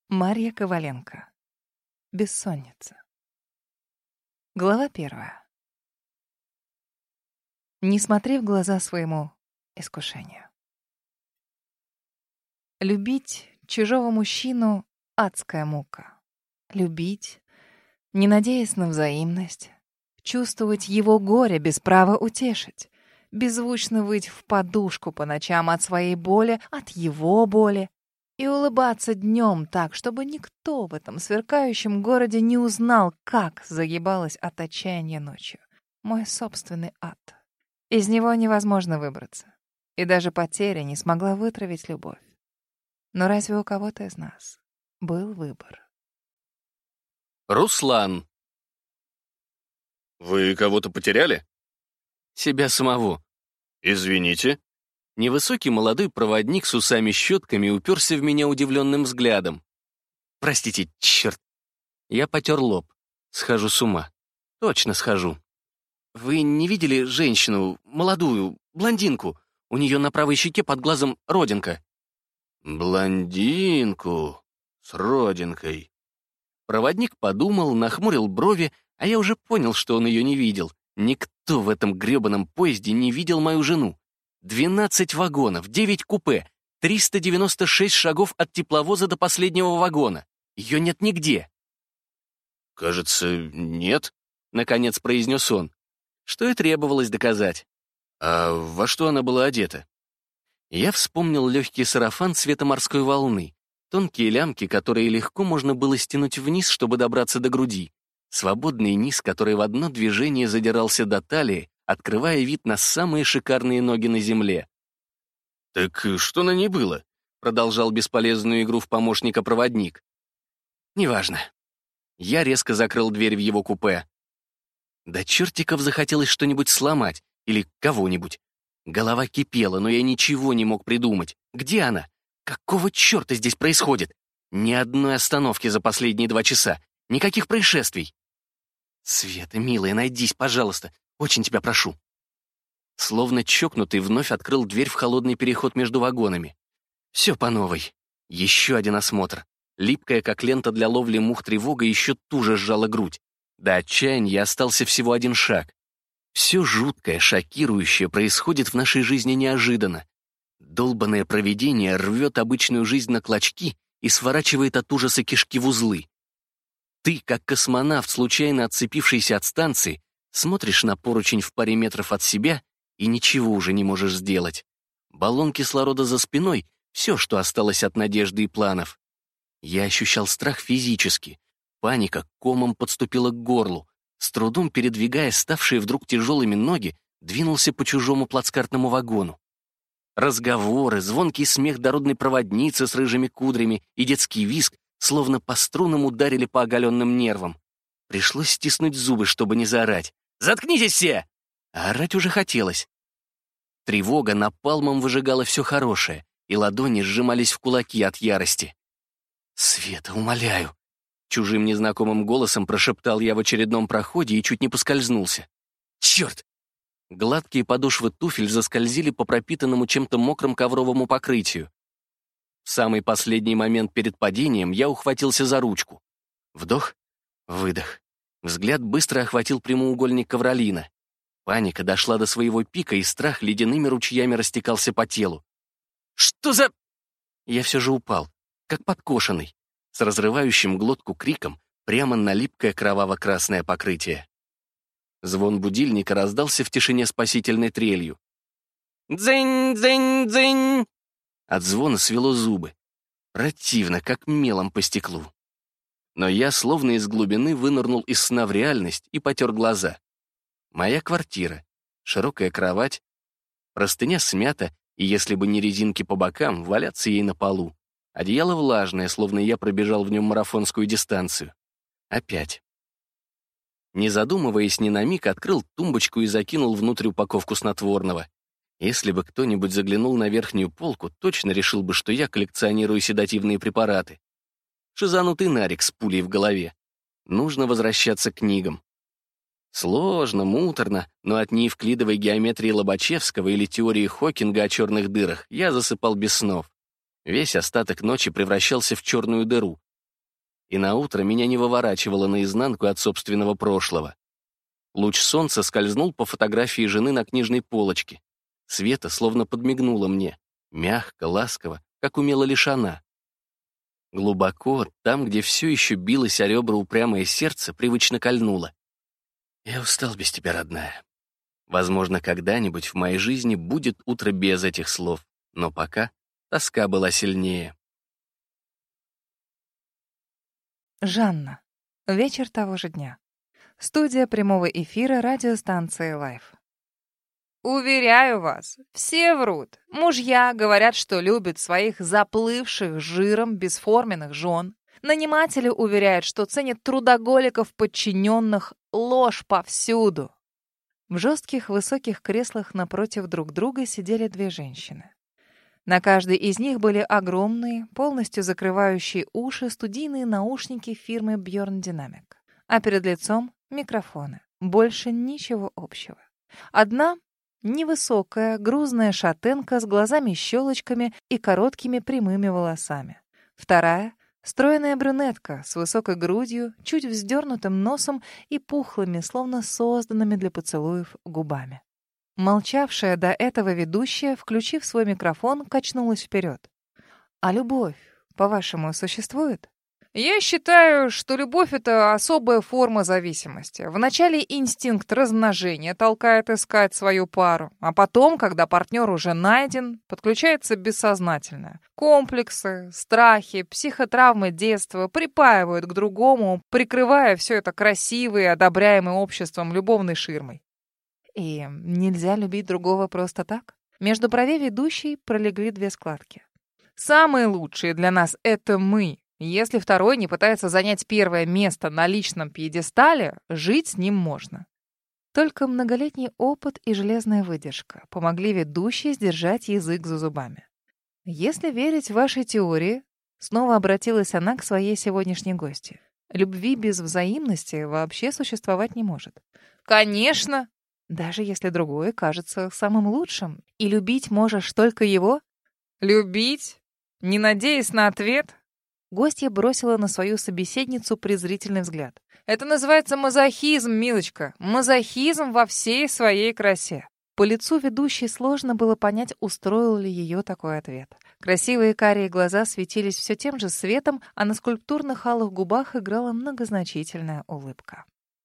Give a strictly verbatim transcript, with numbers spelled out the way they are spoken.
Марья Коваленко. Бессонница. Глава первая. Не смотри в глаза своему искушению. Любить чужого мужчину — адская мука. Любить, не надеясь на взаимность, чувствовать его горе без права утешить, беззвучно выть в подушку по ночам от своей боли, от его боли, и улыбаться днем так, чтобы никто в этом сверкающем городе не узнал, как загибалась от отчаяния ночью. Мой собственный ад. Из него невозможно выбраться. И даже потеря не смогла вытравить любовь. Но разве у кого-то из нас был выбор? Руслан. Вы кого-то потеряли? Себя самого. Извините. Невысокий молодой проводник с усами-щетками уперся в меня удивленным взглядом. Простите, черт. Я потер лоб. Схожу с ума. Точно схожу. Вы не видели женщину, молодую, блондинку? У нее на правой щеке под глазом родинка. Блондинку с родинкой. Проводник подумал, нахмурил брови, а я уже понял, что он ее не видел. Никто в этом гребаном поезде не видел мою жену. Двенадцать вагонов, девять купе, триста девяносто шесть шагов от тепловоза до последнего вагона. Ее нет нигде. Кажется, нет, — наконец произнес он. Что и требовалось доказать. А во что она была одета? Я вспомнил легкий сарафан цвета морской волны, тонкие лямки, которые легко можно было стянуть вниз, чтобы добраться до груди, свободный низ, который в одно движение задирался до талии, открывая вид на самые шикарные ноги на земле. «Так что на ней было?» — продолжал бесполезную игру в помощника-проводник. «Неважно». Я резко закрыл дверь в его купе. До чертиков захотелось что-нибудь сломать или кого-нибудь. Голова кипела, но я ничего не мог придумать. Где она? Какого черта здесь происходит? Ни одной остановки за последние два часа. Никаких происшествий. Света, милая, найдись, пожалуйста. Очень тебя прошу. Словно чокнутый вновь открыл дверь в холодный переход между вагонами. Все по новой. Еще один осмотр. Липкая, как лента для ловли мух, тревога еще туже сжала грудь. До отчаяния остался всего один шаг. Все жуткое, шокирующее происходит в нашей жизни неожиданно. Долбанное провидение рвет обычную жизнь на клочки и сворачивает от ужаса кишки в узлы. Ты, как космонавт, случайно отцепившийся от станции, смотришь на поручень в паре метров от себя и ничего уже не можешь сделать. Баллон кислорода за спиной — все, что осталось от надежды и планов. Я ощущал страх физически. Паника комом подступила к горлу. С трудом передвигая ставшие вдруг тяжелыми ноги, двинулся по чужому плацкартному вагону. Разговоры, звонкий смех дородной проводницы с рыжими кудрями и детский визг словно по струнам ударили по оголенным нервам. Пришлось стиснуть зубы, чтобы не заорать. «Заткнитесь все!» А орать уже хотелось. Тревога напалмом выжигала все хорошее, и ладони сжимались в кулаки от ярости. «Света, умоляю!» Чужим незнакомым голосом прошептал я в очередном проходе и чуть не поскользнулся. «Черт!» Гладкие подошвы туфель заскользили по пропитанному чем-то мокрому ковровому покрытию. В самый последний момент перед падением я ухватился за ручку. Вдох, выдох. Взгляд быстро охватил прямоугольник ковролина. Паника дошла до своего пика, и страх ледяными ручьями растекался по телу. «Что за...» Я все же упал, как подкошенный, с разрывающим глотку криком прямо на липкое кроваво-красное покрытие. Звон будильника раздался в тишине спасительной трелью. «Дзынь, дзынь, дзынь!» От звона свело зубы. Противно, как мелом по стеклу. Но я словно из глубины вынырнул из сна в реальность и потер глаза. Моя квартира, широкая кровать, простыня смята, и если бы не резинки по бокам, валяться ей на полу. Одеяло влажное, словно я пробежал в нем марафонскую дистанцию. Опять. Не задумываясь ни на миг, открыл тумбочку и закинул внутрь упаковку снотворного. Если бы кто-нибудь заглянул на верхнюю полку, точно решил бы, что я коллекционирую седативные препараты. Шизанутый нарик с пулей в голове. Нужно возвращаться к книгам. Сложно, муторно, но от неевклидовой геометрии Лобачевского или теории Хокинга о черных дырах я засыпал без снов. Весь остаток ночи превращался в черную дыру, и наутро меня не выворачивало наизнанку от собственного прошлого. Луч солнца скользнул по фотографии жены на книжной полочке. Света словно подмигнула мне, мягко, ласково, как умела лишь она. Глубоко, там, где все еще билось о ребра упрямое сердце, привычно кольнуло. «Я устал без тебя, родная. Возможно, когда-нибудь в моей жизни будет утро без этих слов, но пока тоска была сильнее». Жанна. Вечер того же дня. Студия прямого эфира радиостанции Life. Уверяю вас, все врут. Мужья говорят, что любят своих заплывших жиром бесформенных жен. Наниматели уверяют, что ценят трудоголиков подчиненных. Ложь повсюду. В жестких высоких креслах напротив друг друга сидели две женщины. На каждой из них были огромные, полностью закрывающие уши студийные наушники фирмы Bjorn Dynamic. А перед лицом — микрофоны. Больше ничего общего. Одна — невысокая, грузная шатенка с глазами-щелочками и короткими прямыми волосами. Вторая — стройная брюнетка с высокой грудью, чуть вздернутым носом и пухлыми, словно созданными для поцелуев, губами. Молчавшая до этого ведущая, включив свой микрофон, качнулась вперед. «А любовь, по-вашему, существует?» «Я считаю, что любовь — это особая форма зависимости. Вначале инстинкт размножения толкает искать свою пару, а потом, когда партнер уже найден, подключается бессознательное. Комплексы, страхи, психотравмы детства припаивают к другому, прикрывая все это красивой и одобряемой обществом любовной ширмой. И нельзя любить другого просто так?» Между бровей ведущей пролегли две складки. «Самые лучшие для нас — это мы. Если второй не пытается занять первое место на личном пьедестале, жить с ним можно». Только многолетний опыт и железная выдержка помогли ведущей сдержать язык за зубами. «Если верить вашей теории», — снова обратилась она к своей сегодняшней гости, «любви без взаимности вообще существовать не может». «Конечно!» Даже если другой кажется самым лучшим, и любить можешь только его? Любить? Не надеясь на ответ? Гостья бросила на свою собеседницу презрительный взгляд. Это называется мазохизм, милочка. Мазохизм во всей своей красе. По лицу ведущей сложно было понять, устроил ли ее такой ответ. Красивые карие глаза светились все тем же светом, а на скульптурных алых губах играла многозначительная улыбка.